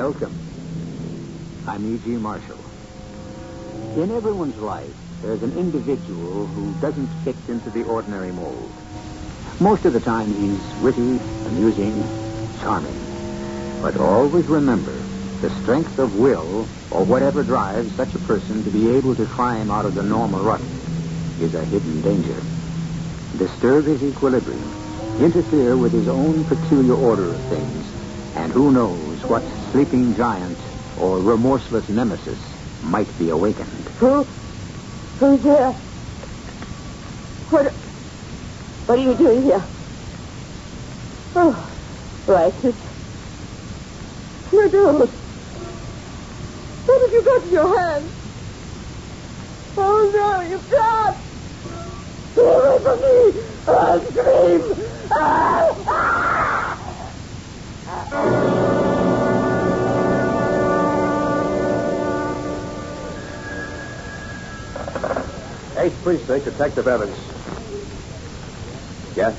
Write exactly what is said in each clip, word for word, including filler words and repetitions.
Welcome. I'm E G. Marshall. In everyone's life, there's an individual who doesn't fit into the ordinary mold. Most of the time, he's witty, amusing, charming. But always remember, the strength of will, or whatever drives such a person to be able to climb out of the normal rut, is a hidden danger. Disturb his equilibrium, interfere with his own peculiar order of things, and who knows what sleeping giant or remorseless nemesis might be awakened. Who? Who's there? What? What are you doing here? Oh, righteous. Meadows. What have you got in your hand? Oh, no, you can't. Get away from me. I'll scream. Ah! Ah! Eighth Precinct, Detective Evans. Yeah?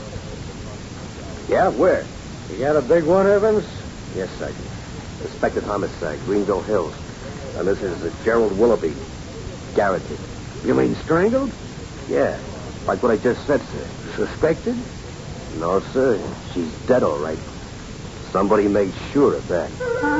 Yeah, where? You got a big one, Evans? Yes, Sergeant. Inspector Thomas, uh, Greenville Hills. And this is uh, Gerald Willoughby. Garroted. You mean strangled? Yeah, like what I just said, sir. Suspected? No, sir. She's dead, all right. Somebody made sure of that.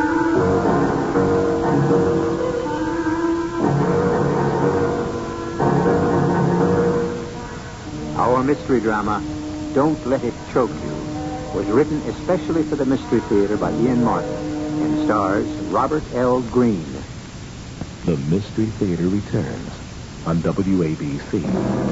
Our mystery drama, Don't Let It Choke You, was written especially for the Mystery Theater by Ian Martin and stars Robert L. Green. The Mystery Theater returns on W A B C.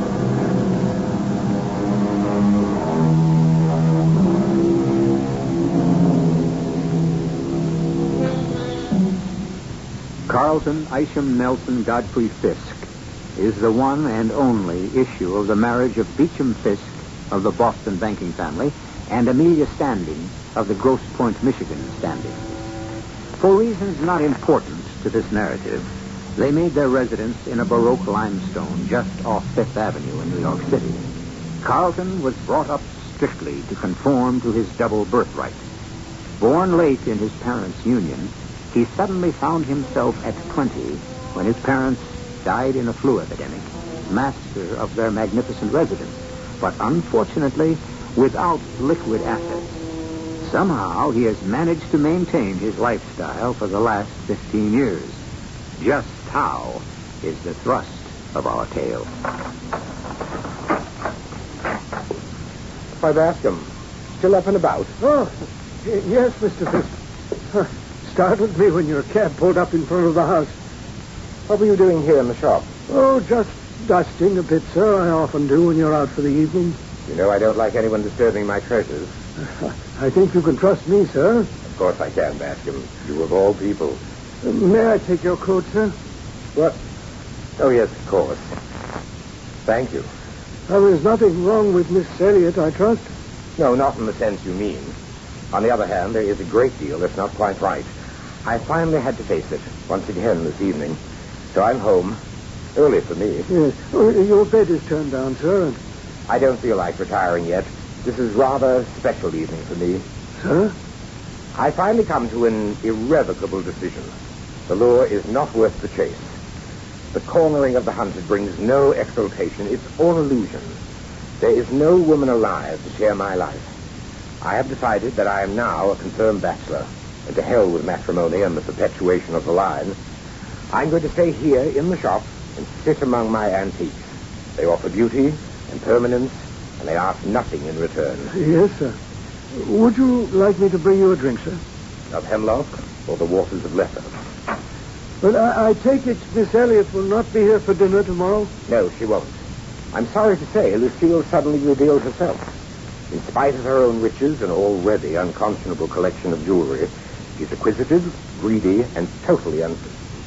Carlton Isham Nelson Godfrey Fisk is the one and only issue of the marriage of Beecham Fisk of the Boston banking family and Amelia Standing of the Grosse Pointe, Michigan Standing. For reasons not important to this narrative, they made their residence in a Baroque limestone just off Fifth Avenue in New York City. Carlton was brought up strictly to conform to his double birthright. Born late in his parents' union, he suddenly found himself at twenty when his parents died in a flu epidemic, master of their magnificent residence, but unfortunately without liquid assets. Somehow he has managed to maintain his lifestyle for the last fifteen years. Just how is the thrust of our tale. By Bascom. Still up and about? Oh, y- yes, Mister Fisk. Startled me when your cab pulled up in front of the house. What were you doing here in the shop? Oh, just dusting a bit, sir. I often do when you're out for the evening. You know I don't like anyone disturbing my treasures. I think you can trust me, sir. Of course I can, Bascom. You of all people. Uh, may I take your coat, sir? What? Oh, yes, of course. Thank you. Now, there's nothing wrong with Miss Elliott, I trust? No, not in the sense you mean. On the other hand, there is a great deal that's not quite right. I finally had to face it once again this evening. So I'm home. Early for me. Yes. Oh, your bed is turned down, sir. And... I don't feel like retiring yet. This is rather a special evening for me. Sir? I finally come to an irrevocable decision. The lure is not worth the chase. The cornering of the hunted brings no exultation. It's all illusion. There is no woman alive to share my life. I have decided that I am now a confirmed bachelor. And to hell with matrimony and the perpetuation of the line. I'm going to stay here in the shop and sit among my antiques. They offer beauty and permanence, and they ask nothing in return. Yes, sir. Would you like me to bring you a drink, sir? Of hemlock or the waters of Lethe? But I, I take it Miss Elliott will not be here for dinner tomorrow? No, she won't. I'm sorry to say, Lucille suddenly revealed herself. In spite of her own riches and already unconscionable collection of jewelry, she's acquisitive, greedy, and totally un...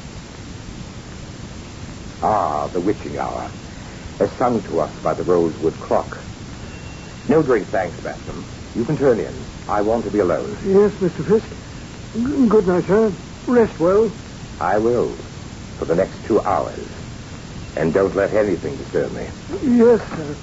Ah, the witching hour, as sung to us by the rosewood clock. No drink, thanks, Bascom. You can turn in. I want to be alone. Yes, Mister Fisk. G- good night, sir. Rest well. I will, for the next two hours. And don't let anything disturb me. Yes, sir.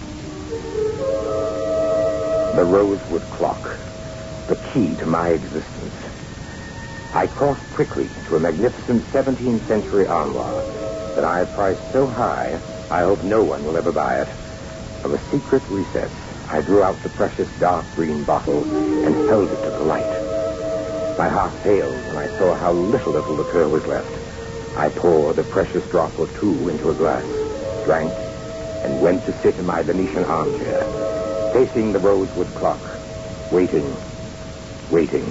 The rosewood clock, the key to my existence. I crossed quickly to a magnificent seventeenth century armoire that I have priced so high, I hope no one will ever buy it. From a secret recess, I drew out the precious dark green bottle and held it to the light. My heart failed when I saw how little of the liqueur was left. I poured a precious drop or two into a glass, drank, and went to sit in my Venetian armchair, facing the rosewood clock, waiting, waiting.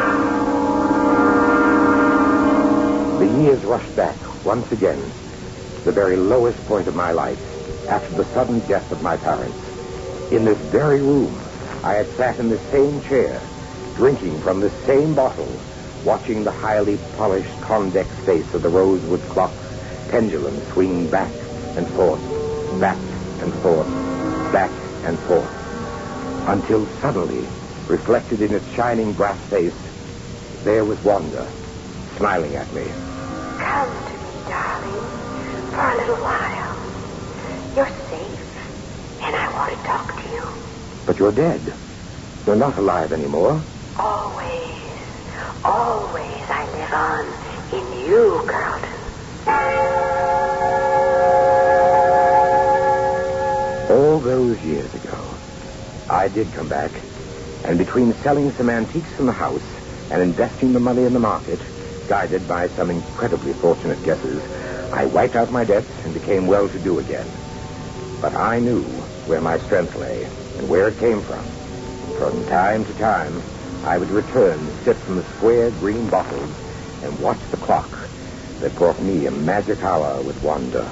The years rushed back once again to the very lowest point of my life after the sudden death of my parents. In this very room, I had sat in the same chair, drinking from the same bottle, watching the highly polished convex face of the rosewood clock's pendulum swing back and forth, back and forth, back and forth, until suddenly, reflected in its shining brass face, there was Wanda, smiling at me. Come to me, darling, for a little while. You're safe, and I want to talk to you. But you're dead. You're not alive anymore. Always, always I live on in you, Carlton. All those years ago, I did come back, and between selling some antiques from the house and investing the money in the market, guided by some incredibly fortunate guesses, I wiped out my debts and became well-to-do again. But I knew where my strength lay and where it came from. From time to time, I would return to sip from the square green bottles and watch the clock that brought me a magic hour with Wanda.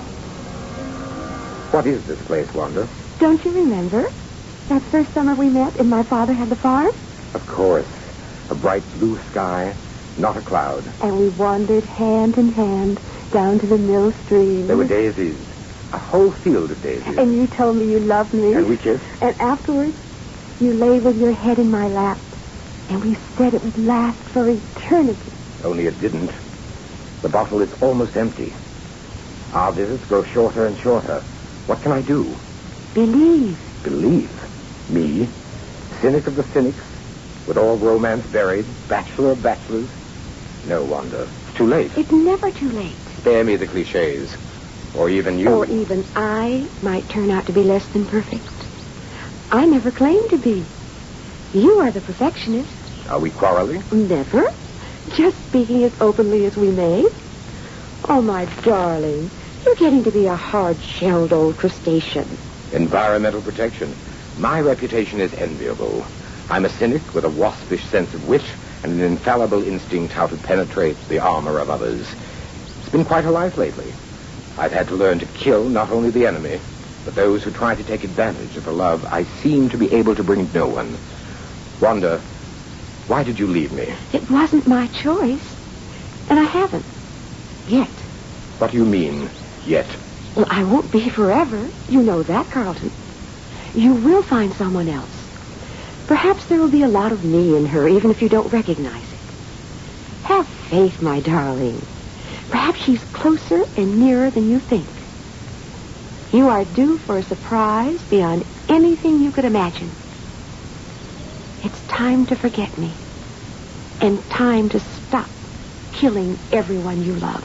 What is this place, Wanda? Don't you remember? That first summer we met and my father had the farm? Of course. A bright blue sky, not a cloud. And we wandered hand in hand down to the mill stream. There were daisies. A whole field of daisies. And you told me you loved me. And we kissed. And afterwards, you lay with your head in my lap. And we said it would last for eternity. Only it didn't. The bottle is almost empty. Our visits grow shorter and shorter. What can I do? Believe. Believe? Me? Cynic of the cynics? With all romance buried? Bachelor of bachelors? No, Wanda. It's too late. It's never too late. Spare me the cliches. Or even you. Or even I might turn out to be less than perfect. I never claimed to be. You are the perfectionist. Are we quarreling? Never. Just speaking as openly as we may. Oh, my darling, you're getting to be a hard-shelled old crustacean. Environmental protection. My reputation is enviable. I'm a cynic with a waspish sense of wit and an infallible instinct how to penetrate the armor of others. It's been quite a life lately. I've had to learn to kill not only the enemy, but those who try to take advantage of the love I seem to be able to bring no one. Wanda, why did you leave me? It wasn't my choice, and I haven't. Yet. What do you mean, yet? Well, I won't be forever. You know that, Carlton. You will find someone else. Perhaps there will be a lot of me in her, even if you don't recognize it. Have faith, my darling. Perhaps she's closer and nearer than you think. You are due for a surprise beyond anything you could imagine. It's time to forget me. And time to stop killing everyone you love.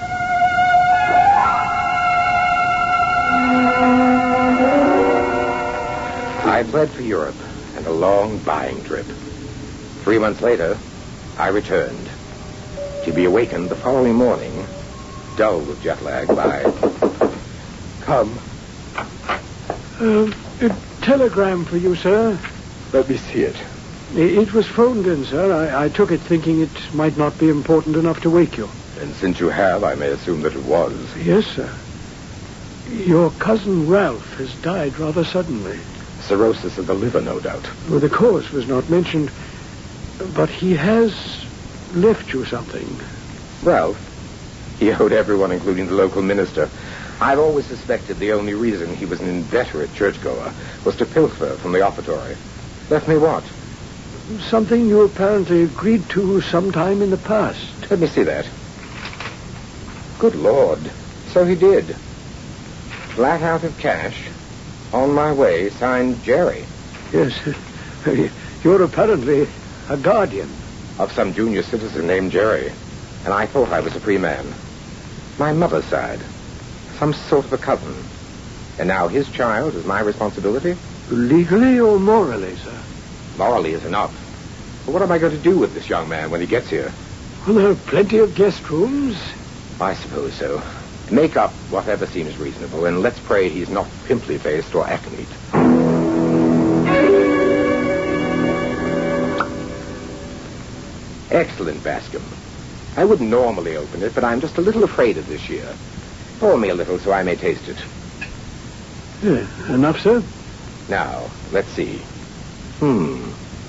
I fled for Europe and a long buying trip. Three months later, I returned, to be awakened the following morning, dull with jet lag, by... Come. Uh, a telegram for you, sir. Let me see it. It was phoned in, sir. I, I took it thinking it might not be important enough to wake you. And since you have, I may assume that it was. Yes, sir. Your cousin Ralph has died rather suddenly. Cirrhosis of the liver, no doubt. Well, the cause was not mentioned, but he has left you something. Ralph? He owed everyone, including the local minister. I've always suspected the only reason he was an inveterate churchgoer was to pilfer from the offertory. Left me what? Something you apparently agreed to sometime in the past. Let me see that. Good Lord. So he did. Flat out of cash. On my way, signed Jerry. Yes. You're apparently a guardian. Of some junior citizen named Jerry. And I thought I was a free man. My mother's side. Some sort of a cousin. And now his child is my responsibility? Legally or morally, sir? Morally is enough. But what am I going to do with this young man when he gets here? Well, there are plenty of guest rooms. I suppose so. Make up whatever seems reasonable, and let's pray he's not pimply-faced or acmeed. Excellent, Bascom. I wouldn't normally open it, but I'm just a little afraid of this year. Pour me a little so I may taste it. Yeah, enough, sir? Now, let's see. Hmm.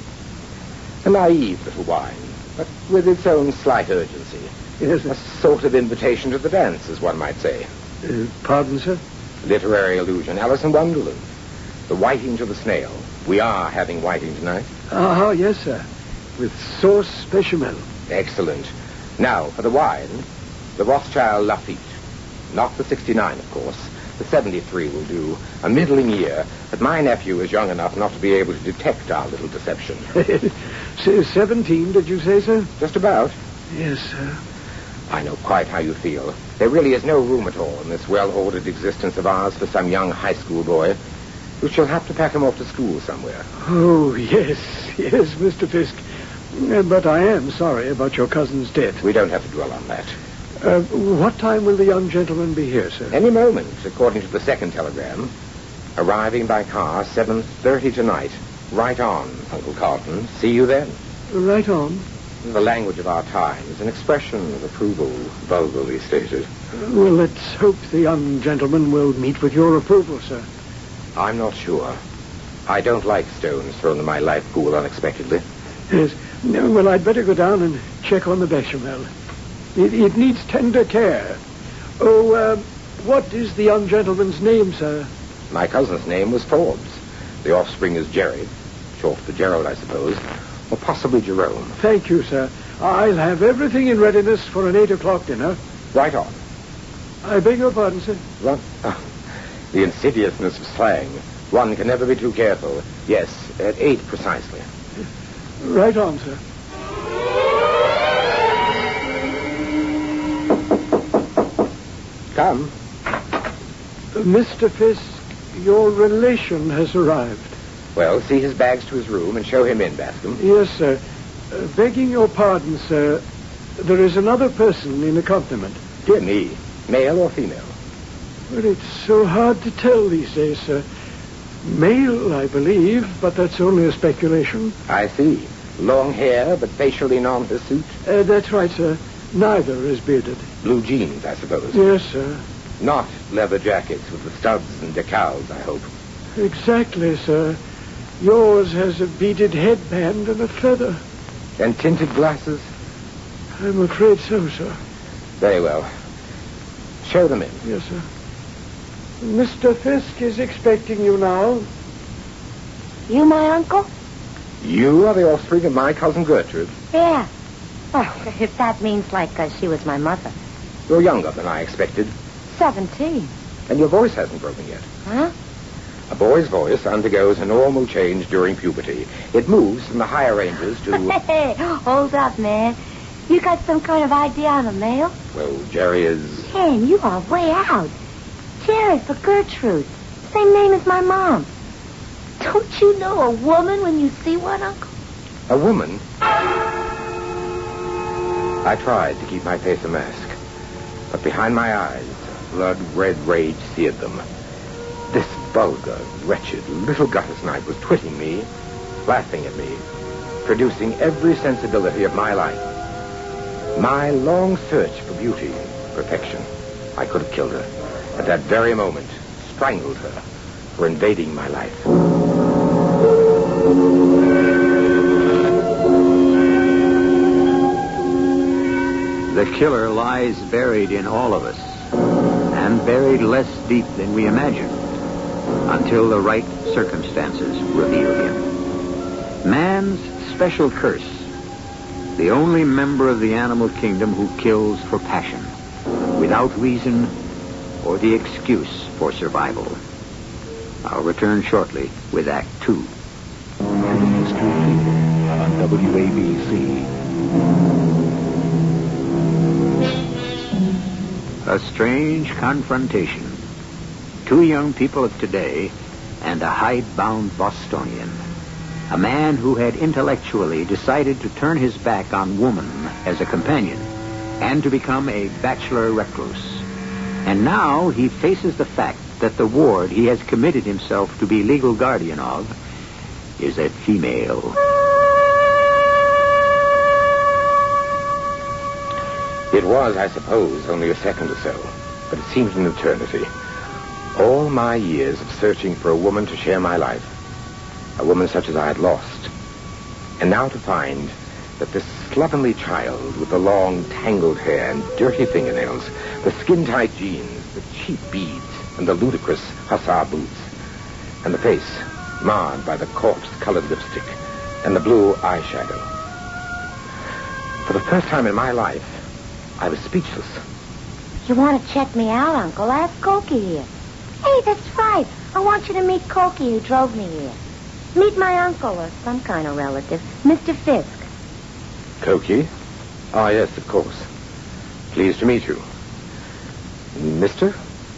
A naive little wine, but with its own slight urgency. Yes, A sir. sort of invitation to the dance, as one might say. Uh, pardon, sir? Literary allusion. Alice in Wonderland. The whiting to the snail. We are having whiting tonight. Ah, yes, sir. With sauce bechamel. Excellent. Now, for the wine, the Rothschild Lafitte. Not the sixty-nine, of course. The seventy-three will do. A middling year, but my nephew is young enough not to be able to detect our little deception. Say Seventeen, did you say, sir? Just about. Yes, sir. I know quite how you feel. There really is no room at all in this well-ordered existence of ours for some young high school boy. We shall have to pack him off to school somewhere. Oh, yes, yes, Mister Fisk. Uh, But I am sorry about your cousin's death. We don't have to dwell on that. Uh, what time will the young gentleman be here, sir? Any moment, according to the second telegram. Arriving by car, seven thirty tonight. Right on, Uncle Carlton. See you then. Right on. The language of our times, an expression of approval, vulgarly stated. Well, let's hope the young gentleman will meet with your approval, sir. I'm not sure. I don't like stones thrown in my life pool unexpectedly. Yes. No, well, I'd better go down and check on the bechamel. It, it needs tender care. Oh, uh, what is the young gentleman's name, sir? My cousin's name was Forbes. The offspring is Jerry. Short for Gerald, I suppose. Or possibly Jerome. Thank you, sir. I'll have everything in readiness for an eight o'clock dinner. Right on. I beg your pardon, sir. What? Oh, the insidiousness of slang. One can never be too careful. Yes, at eight precisely. Right on, sir. Come. Uh, Mister Fisk, your relation has arrived. Well, see his bags to his room and show him in, Bascom. Yes, sir. Uh, begging your pardon, sir, there is another person in accompaniment. Dear me. Male or female? Well, it's so hard to tell these days, sir. Male, I believe, but that's only a speculation. I see. Long hair, but facially non-hirsute. Uh, that's right, sir. Neither is bearded. Blue jeans, I suppose. Yes, sir. Not leather jackets with the studs and decals, I hope. Exactly, sir. Yours has a beaded headband and a feather. And tinted glasses? I'm afraid so, sir. Very well. Show them in. Yes, sir. Mister Fisk is expecting you now. You my uncle? You are the offspring of my cousin Gertrude. Yeah. Well, if that means like uh, she was my mother. You're younger than I expected. Seventeen. And your voice hasn't broken yet. Huh? A boy's voice undergoes a normal change during puberty. It moves from the higher ranges to... Hey, hold up, man. You got some kind of idea on a male? Well, Jerry is... Ken, you are way out. Jerry for Gertrude. Same name as my mom. Don't you know a woman when you see one, Uncle? A woman? I tried to keep my face a mask, but behind my eyes, blood-red rage seared them. This vulgar, wretched, little gutter snipe was twitting me, laughing at me, producing every sensibility of my life. My long search for beauty, perfection. I could have killed her. At that very moment, strangled her for invading my life. The killer lies buried in all of us, and buried less deep than we imagine, until the right circumstances reveal him. Man's special curse, the only member of the animal kingdom who kills for passion, without reason or the excuse for survival. I'll return shortly with Act Two. Mystery Theater on W A B C. A strange confrontation. Two young people of today and a hidebound Bostonian. A man who had intellectually decided to turn his back on woman as a companion and to become a bachelor recluse. And now he faces the fact that the ward he has committed himself to be legal guardian of is a female. It was, I suppose, only a second or so, but it seemed an eternity. All my years of searching for a woman to share my life, a woman such as I had lost, and now to find that this slovenly child with the long, tangled hair and dirty fingernails, the skin-tight jeans, the cheap beads, and the ludicrous hussar boots, and the face marred by the corpse-colored lipstick and the blue eyeshadow. For the first time in my life, I was speechless. You want to check me out, Uncle? Ask Cokie here. Hey, that's right. I want you to meet Cokie, who drove me here. Meet my uncle or some kind of relative, Mister Fisk. Cokie? Ah, yes, of course. Pleased to meet you. Mister?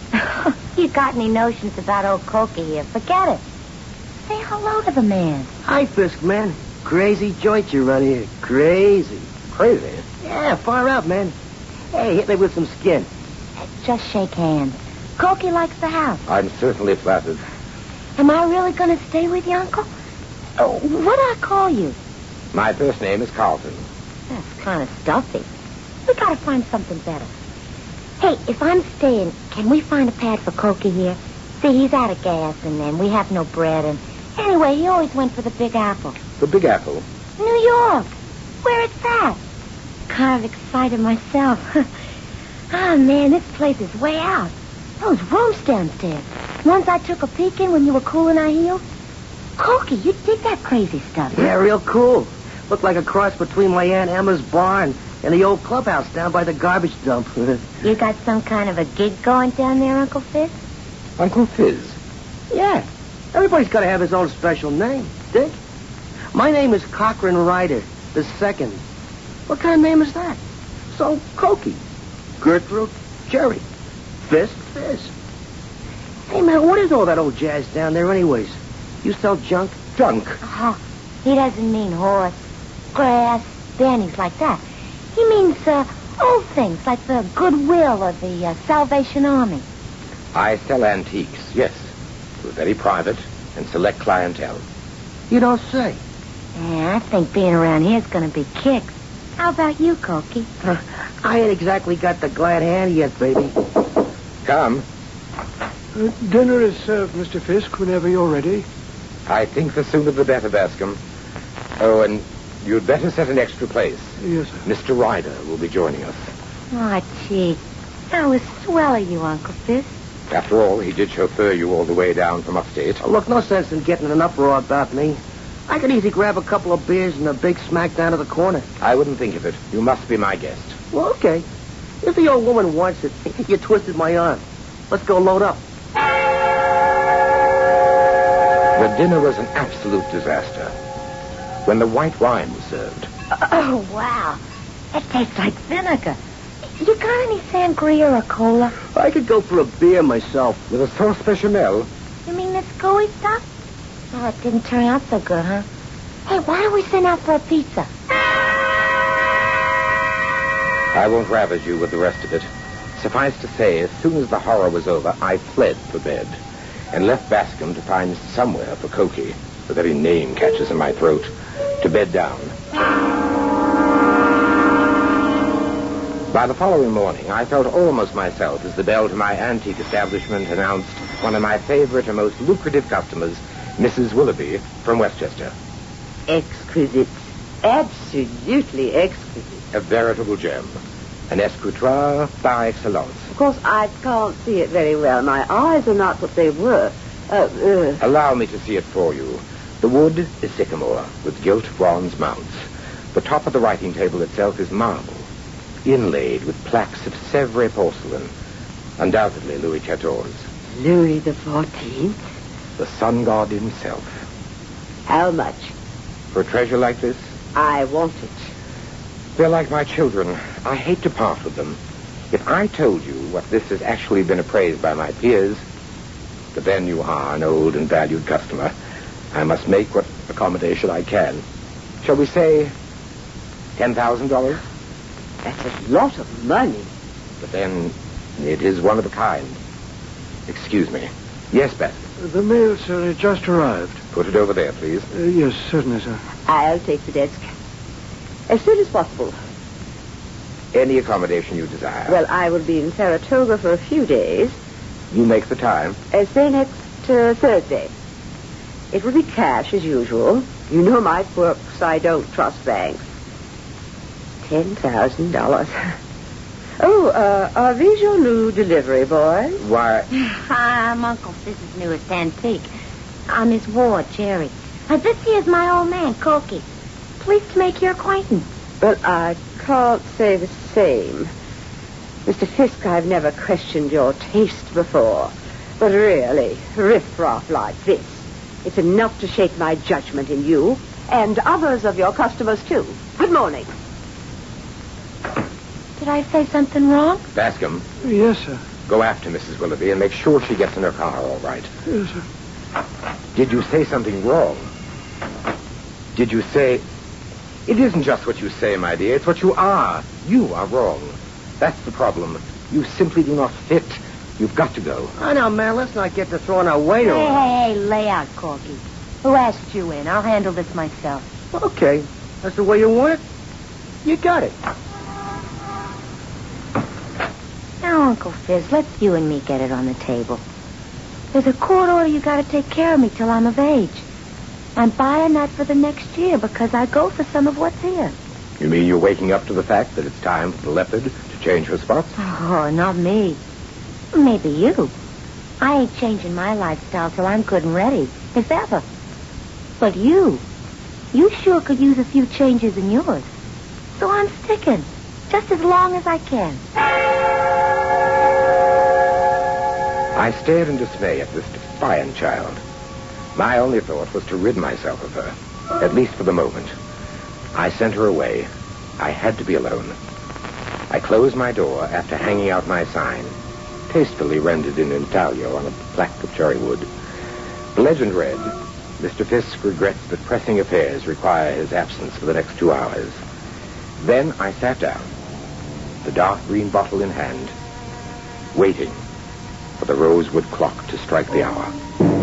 You got any notions about old Cokie here? Forget it. Say hello to the man. Hi, Fisk, man. Crazy joint you run here. Crazy. Crazy? Yeah, far out, man. Hey, hit me with some skin. Just shake hands. Cokie likes the house. I'm certainly flattered. Am I really going to stay with you, Uncle? Oh, what do I call you? My first name is Carlton. That's kind of stuffy. We got to find something better. Hey, if I'm staying, can we find a pad for Cokie here? See, he's out of gas, and then we have no bread, and anyway, he always went for the Big Apple. The Big Apple? New York. Where it's at. Kind of excited myself. Oh, man, this place is way out. Those rooms downstairs. Ones I took a peek in when you were cooling our heels. Cokie, you dig that crazy stuff. Yeah, real cool. Looked like a cross between my Aunt Emma's barn and the old clubhouse down by the garbage dump. You got some kind of a gig going down there, Uncle Fizz? Uncle Fizz? Yeah. Everybody's got to have his own special name, Dick. My name is Cochrane Ryder, the second. What kind of name is that? So, Cokie, Gertrude, Jerry, Fisk, Fizz. Hey, man, what is all that old jazz down there anyways? You sell junk? Junk? Oh, he doesn't mean horse, grass, bennies like that. He means uh, old things like the Goodwill or the uh, Salvation Army. I sell antiques, yes, to a very private and select clientele. You don't say. Yeah, I think being around here is going to be kicked. How about you, Cokie? Uh, I ain't exactly got the glad hand yet, baby. Come. Uh, dinner is served, Mister Fisk, whenever you're ready. I think the sooner the better, Bascom. Oh, and you'd better set an extra place. Yes, sir. Mister Ryder will be joining us. Oh, gee. That was swell of you, Uncle Fizz. After all, he did chauffeur you all the way down from upstate. Oh, look, no sense in getting an uproar about me. I could easily grab a couple of beers and a big smack down to the corner. I wouldn't think of it. You must be my guest. Well, okay. If the old woman wants it, you twisted my arm. Let's go load up. The dinner was an absolute disaster. When the white wine was served, Oh, wow. That tastes like vinegar. You got any sangria or cola? I could go for a beer myself. with a sauce bechamel, You mean this gooey stuff? Oh, it didn't turn out so good, huh? Hey, why don't we send out for a pizza? I won't ravage you with the rest of it. Suffice to say, as soon as the horror was over, I fled for bed and left Bascom to find somewhere for Cokie, the very name catches in my throat, to bed down. By the following morning, I felt almost myself as the bell to my antique establishment announced one of my favorite and most lucrative customers, Missus Willoughby from Westchester. Exquisite. Absolutely exquisite. A veritable gem. An escritoire par excellence. Of course, I can't see it very well. My eyes are not what they were. Uh, uh, Allow me to see it for you. The wood is sycamore with gilt bronze mounts. The top of the writing table itself is marble, inlaid with plaques of Sèvres porcelain. Undoubtedly Louis Quatorze. Louis the Fourteenth. The sun god himself. How much? For a treasure like this, I want it. They're like my children. I hate to part with them. If I told you what this has actually been appraised by my peers, but then you are an old and valued customer. I must make what accommodation I can. Shall we say ten thousand dollars? That's a lot of money. But then it is one of a kind. Excuse me. Yes, Basket. The mail, sir, it just arrived. Put it over there, please. Uh, yes, certainly, sir. I'll take the desk. As soon as possible. Any accommodation you desire. Well, I will be in Saratoga for a few days. You make the time. Uh, say next uh, Thursday. It will be cash as usual. You know my quirks. I don't trust banks. Ten thousand dollars. Oh, uh, are these your new delivery boys? Why? I'm Uncle Fizz's newest antique. I'm his ward, Jerry. Uh, this here's my old man, Corky. Pleased to make your acquaintance. Well, I can't say the same. Mister Fisk, I've never questioned your taste before. But really, riff-raff like this, it's enough to shake my judgment in you and others of your customers, too. Good morning. Did I say something wrong? Bascom. Yes, sir. Go after Missus Willoughby and make sure she gets in her car all right. Yes, sir. Did you say something wrong? Did you say... It isn't just what you say, my dear. It's what you are. You are wrong. That's the problem. You simply do not fit. You've got to go. I know, man. Let's not get to throwing our weight Hey, around. hey, hey, lay out, Corky. Who asked you in? I'll handle this myself. Okay. That's the way you want it? You got it. Now, Uncle Fizz, let's you and me get it on the table. There's a court order you gotta take care of me till I'm of age. I'm buying that for the next year because I go for some of what's here. You mean you're waking up to the fact that it's time for the leopard to change her spots? Oh, not me. Maybe you. I ain't changing my lifestyle till I'm good and ready, if ever. But you, you sure could use a few changes in yours. So I'm sticking, just as long as I can. I stared in dismay at this defiant child. My only thought was to rid myself of her, at least for the moment. I sent her away. I had to be alone. I closed my door after hanging out my sign, tastefully rendered in intaglio on a plaque of cherry wood. The legend read, Mister Fisk regrets that pressing affairs require his absence for the next two hours. Then I sat down, the dark green bottle in hand, waiting for the rosewood clock to strike the hour.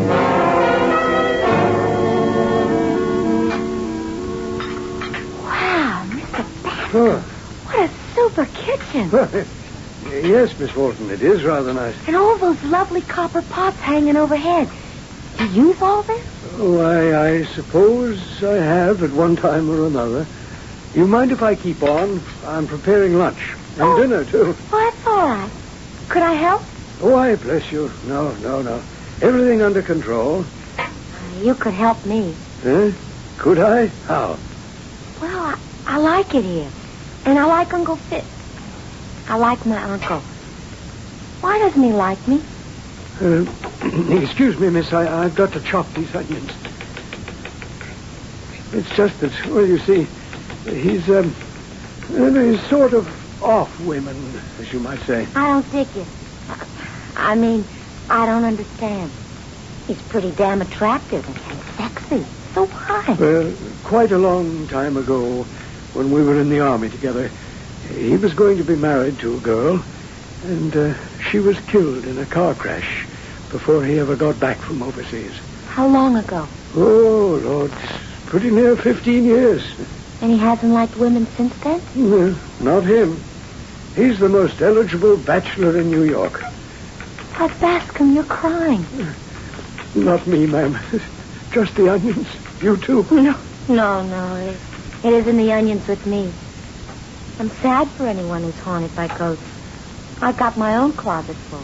Wow, Mister Bass. Oh. What a super kitchen. Yes, Miss Walton, it is rather nice. And all those lovely copper pots hanging overhead. Do you use all this? Why, I suppose I have at one time or another. You mind if I keep on? I'm preparing lunch. And Oh. dinner, too. Oh, that's all right. Could I help? Why, bless you. No, no, no. Everything under control. You could help me. Eh? Could I? How? Well, I, I like it here. And I like Uncle Fitz. I like my uncle. Why doesn't he like me? Uh, excuse me, miss. I, I've got to chop these onions. It's just that, well, you see, he's, um, he's sort of off women, as you might say. I don't dig you. I mean, I don't understand. He's pretty damn attractive and, and sexy. So why? Well, quite a long time ago, when we were in the army together, he was going to be married to a girl, and uh, she was killed in a car crash before he ever got back from overseas. How long ago? Oh, Lord, pretty near fifteen years. And he hasn't liked women since then? Well, not him. He's the most eligible bachelor in New York. But Bascom, you're crying. Not me, ma'am. Just the onions. You too. No, no, no. It, it isn't the onions with me. I'm sad for anyone who's haunted by ghosts. I've got my own closet full.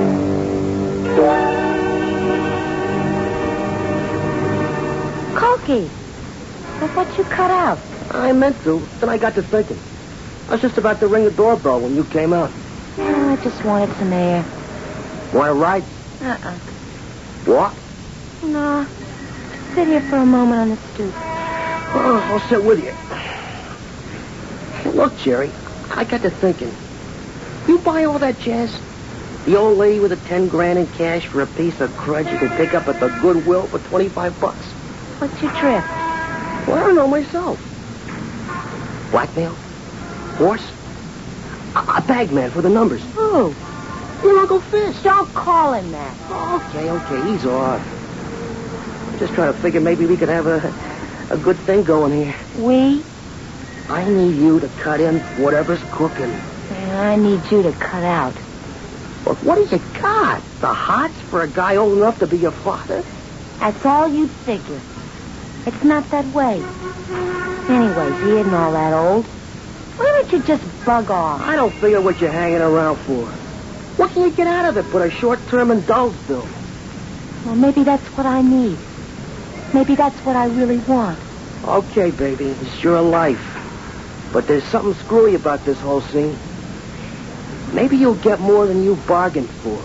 Cokie, that's what you cut out. I meant to. Then I got to thinking. I was just about to ring the doorbell when you came out. Oh, I just wanted some air. Want to ride? Uh-uh. What? No. Sit here for a moment on the stoop. Oh, I'll sit with you. Look, Jerry, I got to thinking. You buy all that jazz? The old lady with the ten grand in cash for a piece of crud you can pick up at the Goodwill for twenty-five bucks. What's your trip? Well, I don't know myself. Blackmail? Horse? A, a bagman for the numbers. Who? Your Uncle Fisk. Don't call him that. Okay, okay, he's off. I'm just trying to figure maybe we could have a, a good thing going here. We? I need you to cut in whatever's cooking. And I need you to cut out. Look, what do you got? The hots for a guy old enough to be your father? That's all you'd figure. It's not that way. Anyways, he isn't all that old. Why don't you just bug off? I don't figure what you're hanging around for. What can you get out of it but a short-term indulge bill? Well, maybe that's what I need. Maybe that's what I really want. Okay, baby, it's your life. But there's something screwy about this whole scene. Maybe you'll get more than you bargained for.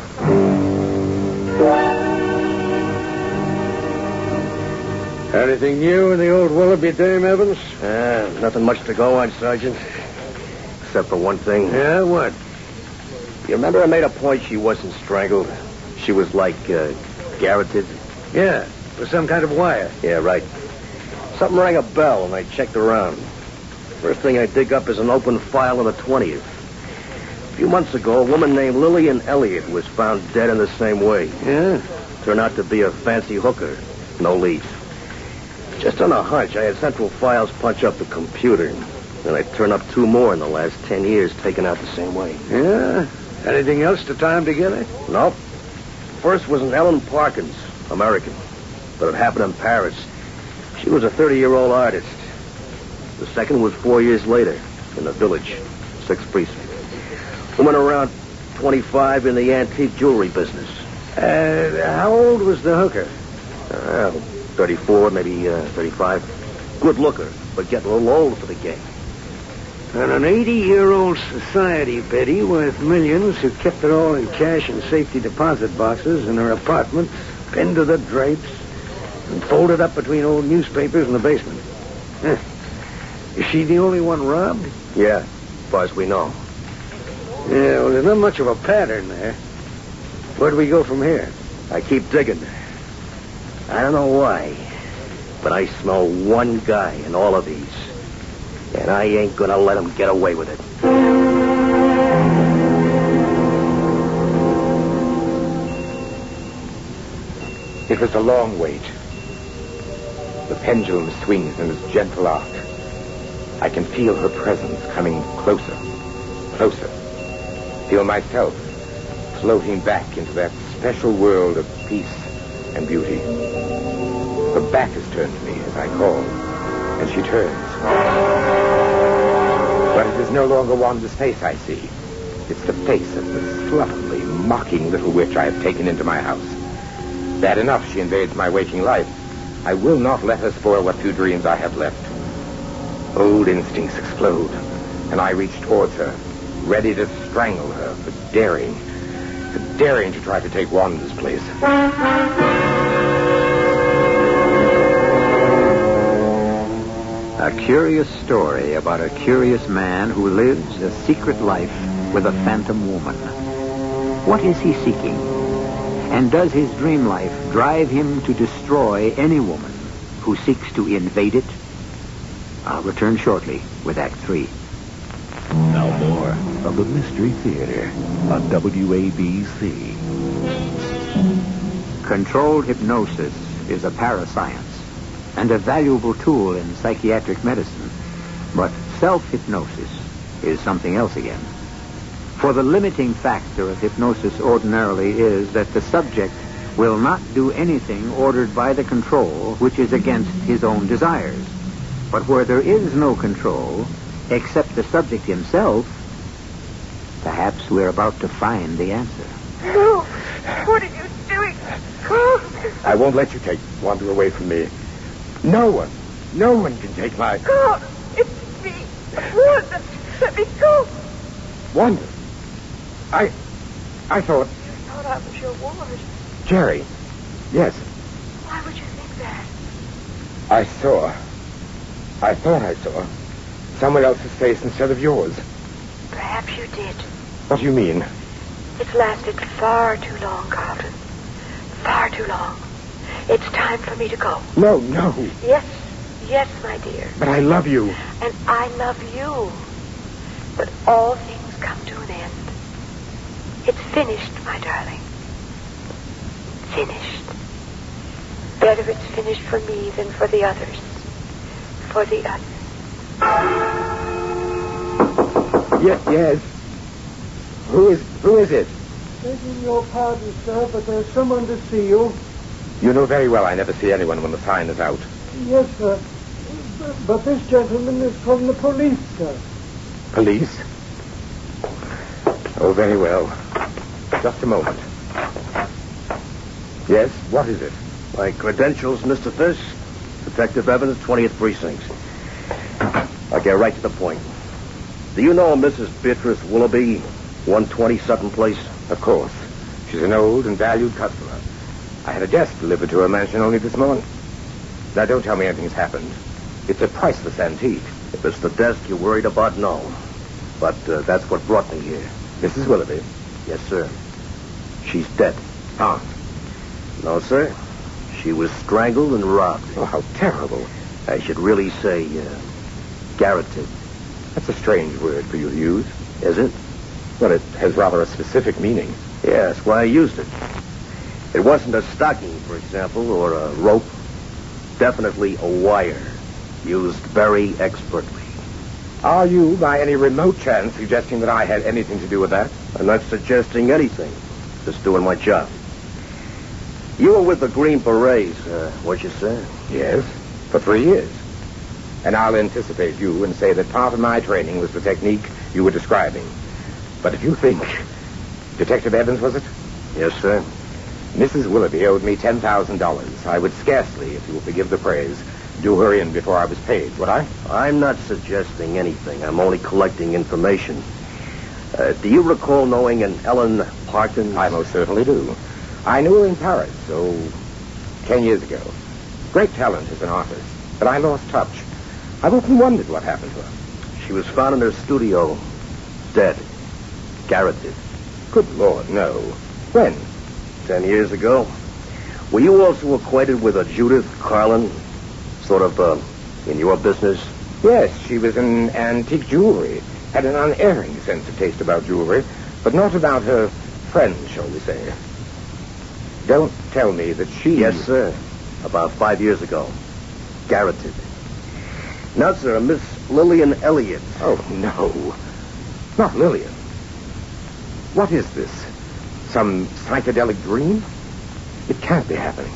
Anything new in the old Willoughby dame, Evans? Uh, nothing much to go on, Sergeant. Except for one thing. Yeah, what? You remember I made a point she wasn't strangled? She was like, uh, garroted? Yeah, with some kind of wire. Yeah, right. Something rang a bell, and I checked around. First thing I dig up is an open file on the twentieth. A few months ago, a woman named Lillian Elliott was found dead in the same way. Yeah? Turned out to be a fancy hooker. No leads. Just on a hunch, I had Central Files punch up the computer. Then I turned up two more in the last ten years, taken out the same way. Yeah? Anything else to tie them together? Nope. First was an Ellen Parkins, American. But it happened in Paris. She was a thirty-year-old artist. The second was four years later, in the village, sixth precinct. Woman around twenty-five in the antique jewelry business. Uh, how old was the hooker? Uh, thirty-four, maybe uh, thirty-five. Good looker, but getting a little old for the game. And an eighty-year-old society Betty worth millions who kept it all in cash and safety deposit boxes in her apartment, pinned to the drapes, and folded up between old newspapers in the basement. Huh. Is she the only one robbed? Yeah, as far as we know. Yeah, well, there's not much of a pattern there. Where do we go from here? I keep digging. I don't know why, but I smell one guy in all of these. And I ain't gonna let him get away with it. It was a long wait. The pendulum swings in its gentle arc. I can feel her presence coming closer, closer. Feel myself floating back into that special world of peace and beauty. Her back is turned to me as I call, and she turns. But it is no longer Wanda's face I see. It's the face of the slovenly, mocking little witch I have taken into my house. Bad enough she invades my waking life. I will not let her spoil what few dreams I have left. Old instincts explode, and I reach towards her, ready to strangle her for daring, for daring to try to take Wanda's place. A curious story about a curious man who lives a secret life with a phantom woman. What is he seeking? And does his dream life drive him to destroy any woman who seeks to invade it? I'll return shortly with Act Three. Now more of the Mystery Theater on W A B C. Controlled hypnosis is a parascience and a valuable tool in psychiatric medicine. But self-hypnosis is something else again. For the limiting factor of hypnosis ordinarily is that the subject will not do anything ordered by the control which is against his own desires. But where there is no control, except the subject himself, perhaps we're about to find the answer. No! What are you doing? Carl! I won't let you take Wanda away from me. No one, no one can take my... Carl! It's me! Wanda! Let me go! Wanda? I... I thought... I thought I was your ward. Jerry. Yes. Why would you think that? I saw... I thought I saw someone else's face instead of yours. Perhaps you did. What do you mean? It's lasted far too long, Carlton. Far too long. It's time for me to go. No, no. Yes, yes, my dear. But I love you. And I love you. But all things come to an end. It's finished, my darling. Finished. Better it's finished for me than for the others. For the others. Yes, yes. Who is, who is it? Begging your pardon, sir, but there's someone to see you. You know very well I never see anyone when the sign is out. Yes, sir. But, but this gentleman is from the police, sir. Police? Oh, very well. Just a moment. Yes, what is it? My credentials, Mister Fisk. Detective Evans, twentieth Precinct. I'll get right to the point. Do you know Missus Beatrice Willoughby, one twenty Sutton Place? Of course. She's an old and valued customer. I had a desk delivered to her mansion only this morning. Now, don't tell me anything's happened. It's a priceless antique. If it's the desk you're worried about, no. But uh, that's what brought me here. Missus Willoughby? Yes, sir. She's dead. Aunt? No, sir. She was strangled and robbed. Oh, how terrible. I should really say, uh, garroted. That's a strange word for you to use. Is it? Well, it has rather a specific meaning. Yeah, that's why I used it. It wasn't a stocking, for example, or a rope. Definitely a wire, used very expertly. Are you, by any remote chance, suggesting that I had anything to do with that? I'm not suggesting anything. Just doing my job. You were with the Green Berets, uh, what you say? Yes, for three years. And I'll anticipate you and say that part of my training was the technique you were describing. But if you think... Detective Evans, was it? Yes, sir. Missus Willoughby owed me ten thousand dollars. I would scarcely, if you will forgive the praise, do her in before I was paid, would I? I'm not suggesting anything. I'm only collecting information. Uh, do you recall knowing an Ellen Parkin? I most certainly do. I knew her in Paris, oh, ten years ago. Great talent as an artist, but I lost touch. I've often wondered what happened to her. She was found in her studio, dead, garroted. Good Lord, no. When? Ten years ago. Were you also acquainted with a Judith Carlin? Sort of, uh, in your business? Yes, she was in antique jewelry. Had an unerring sense of taste about jewelry, but not about her friends, shall we say. Don't tell me that she... Yes, sir. About five years ago. Garroted. Now, sir, Miss Lillian Elliott. Oh, no. Not Lillian. What is this? Some psychedelic dream? It can't be happening.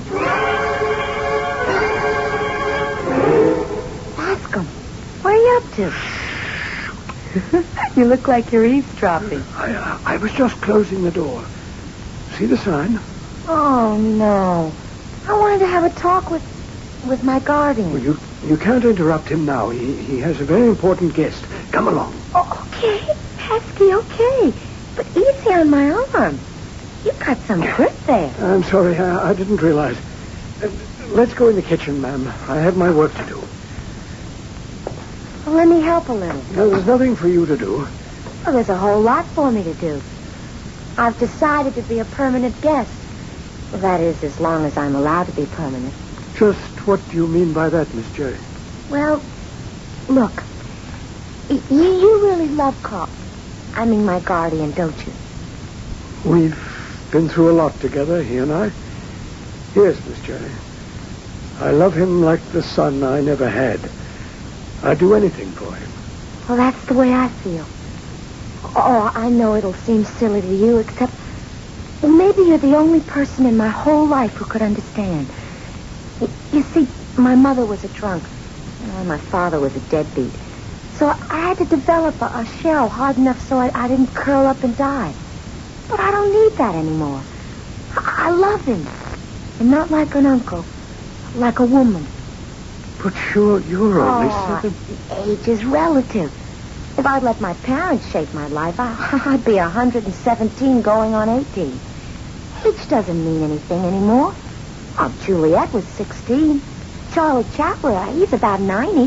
Bascom, what are you up to? You look like you're eavesdropping. I, uh, I was just closing the door. See the sign? Oh, no. I wanted to have a talk with with my guardian. Well, you, you can't interrupt him now. He, he has a very important guest. Come along. Oh, okay. Pesky, okay. But easy on my arm. You've got some grip there. I'm sorry. I, I didn't realize. Uh, let's go in the kitchen, ma'am. I have my work to do. Well, let me help a little. No, there's nothing for you to do. Well, there's a whole lot for me to do. I've decided to be a permanent guest. Well, that is, as long as I'm allowed to be permanent. Just what do you mean by that, Miss Jerry? Well, look. Y- you really love Carl. I mean my guardian, don't you? We've been through a lot together, he and I. Yes, Miss Jerry. I love him like the son I never had. I'd do anything for him. Well, that's the way I feel. Oh, I know it'll seem silly to you, except maybe you're the only person in my whole life who could understand. Y- You see, my mother was a drunk. And my father was a deadbeat. So I had to develop a, a shell hard enough so I, I didn't curl up and die. But I don't need that anymore. I, I love him. And not like an uncle. Like a woman. But you're, you're only Oh, seven. age is relative. If I'd let my parents shape my life, I, I'd be one hundred seventeen going on eighteen. Age doesn't mean anything anymore. Oh, Juliet was sixteen. Charlie Chaplin, he's about ninety.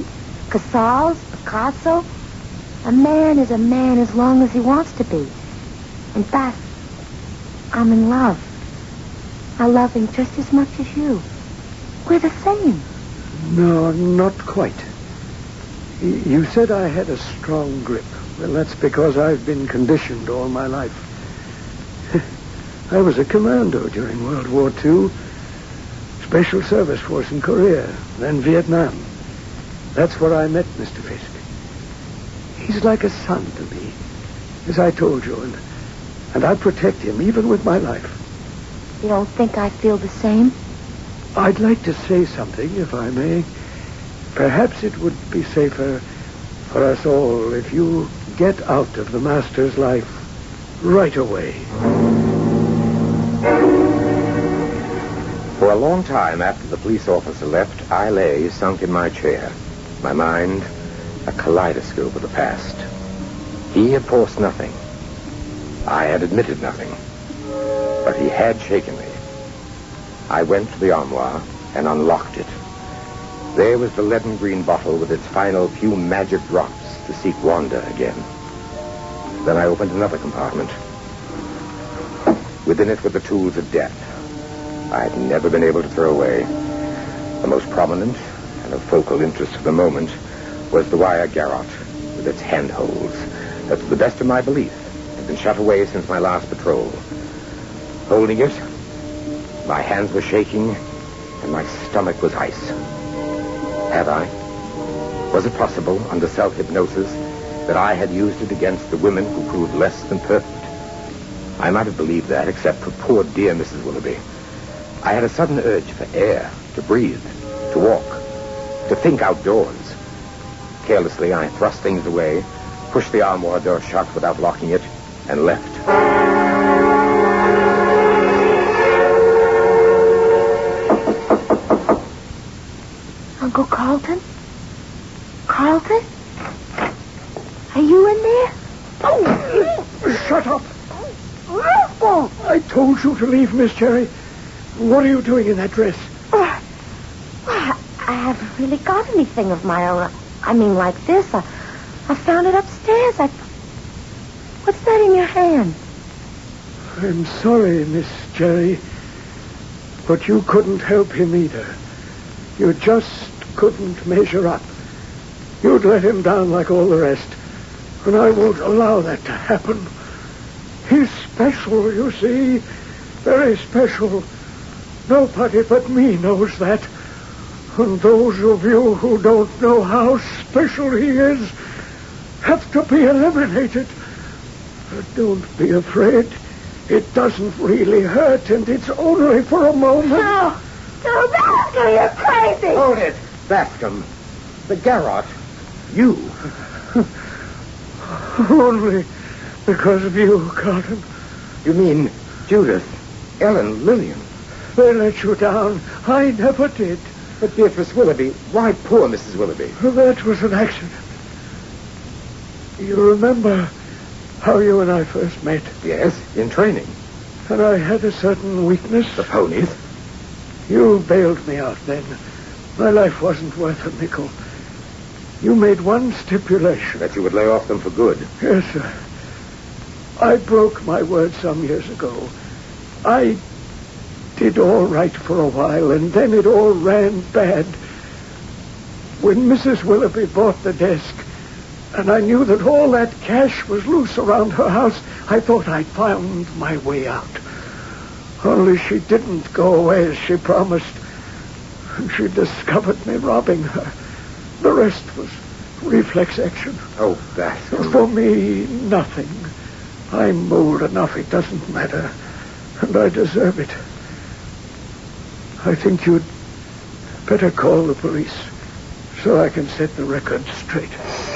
Casals, Picasso. A man is a man as long as he wants to be. In fact, I'm in love. I love him just as much as you. We're the same. No, not quite. Y- You said I had a strong grip. Well, that's because I've been conditioned all my life. I was a commando during World War Two. Special Service Force in Korea, then Vietnam. That's where I met Mister Fisk. He's like a son to me, as I told you, and, and I protect him even with my life. You don't think I feel the same? I'd like to say something, if I may. Perhaps it would be safer for us all if you get out of the Master's life right away. For a long time after the police officer left, I lay sunk in my chair, my mind a kaleidoscope of the past. He had forced nothing. I had admitted nothing. But he had shaken me. I went to the armoire and unlocked it. There was the leaden green bottle with its final few magic drops to seek Wanda again. Then I opened another compartment. Within it were the tools of death I had never been able to throw away. The most prominent and of focal interest for the moment was the wire garrote with its handholds that, to the best of my belief, had been shut away since my last patrol. Holding it, my hands were shaking and my stomach was ice. Had I? Was it possible, under self-hypnosis, that I had used it against the women who proved less than perfect? I might have believed that, except for poor dear Missus Willoughby. I had a sudden urge for air, to breathe, to walk, to think outdoors. Carelessly, I thrust things away, pushed the armoire door shut without locking it, and left. Uncle Carlton? Carlton? Are you in there? Shut up! I told you to leave, Miss Cherry. What are you doing in that dress? Uh, I I haven't really got anything of my own. I mean, like this. I, I found it upstairs. I. What's that in your hand? I'm sorry, Miss Cherry, but you couldn't help him either. You just couldn't measure up. You'd let him down like all the rest, and I won't allow that to happen. He's special, you see. Very special. Nobody but me knows that. And those of you who don't know how special he is have to be eliminated. But don't be afraid. It doesn't really hurt, and it's only for a moment. No. No, Bascom, you're crazy. Hold it, Bascom. The garrote. You. Only because of you, Carlton. You mean Judith, Ellen, Lillian? They let you down. I never did. But Beatrice Willoughby, why poor Missus Willoughby? That was an accident. You remember how you and I first met? Yes, in training. And I had a certain weakness. The ponies? You bailed me out then. My life wasn't worth a nickel. You made one stipulation. That you would lay off them for good. Yes, sir. I broke my word some years ago. I did all right for a while, and then it all ran bad. When Missus Willoughby bought the desk, and I knew that all that cash was loose around her house, I thought I'd found my way out. Only she didn't go away as she promised. And she discovered me robbing her. The rest was reflex action. Oh, that. For me, nothing. I'm old enough, it doesn't matter. And I deserve it. I think you'd better call the police so I can set the record straight.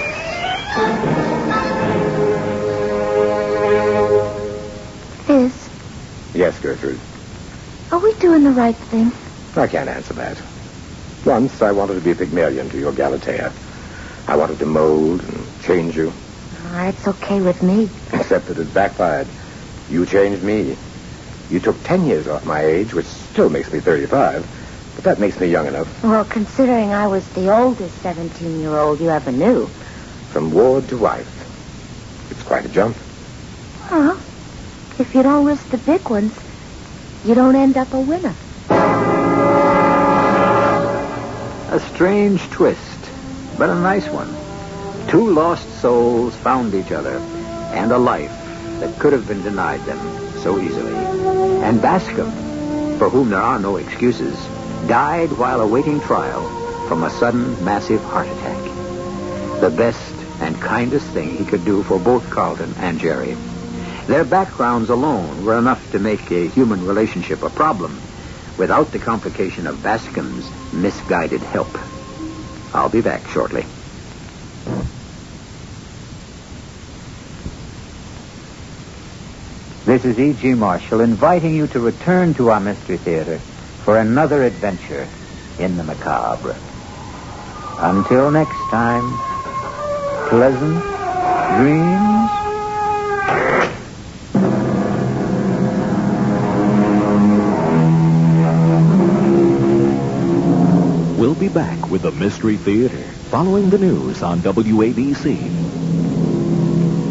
Fizz, Yes, Gertrude. are we doing the right thing? I can't answer that. Once I wanted to be a Pygmalion to your Galatea. I wanted to mold and change you, Ah, it's okay with me. except that it backfired. You changed me. You took ten years off my age, which still makes me thirty-five, But that makes me young enough. Well, considering I was the oldest seventeen-year-old you ever knew. From ward to wife. It's quite a jump. Well, if you don't risk the big ones, you don't end up a winner. A strange twist, but a nice one. Two lost souls found each other, and a life that could have been denied them so easily. And Bascom, for whom there are no excuses, died while awaiting trial from a sudden, massive heart attack. The best and kindest thing he could do for both Carlton and Jerry. Their backgrounds alone were enough to make a human relationship a problem, without the complication of Bascom's misguided help. I'll be back shortly. This is E G. Marshall inviting you to return to our Mystery Theater for another adventure in the macabre. Until next time, pleasant dreams. We'll be back with the Mystery Theater following the news on W A B C.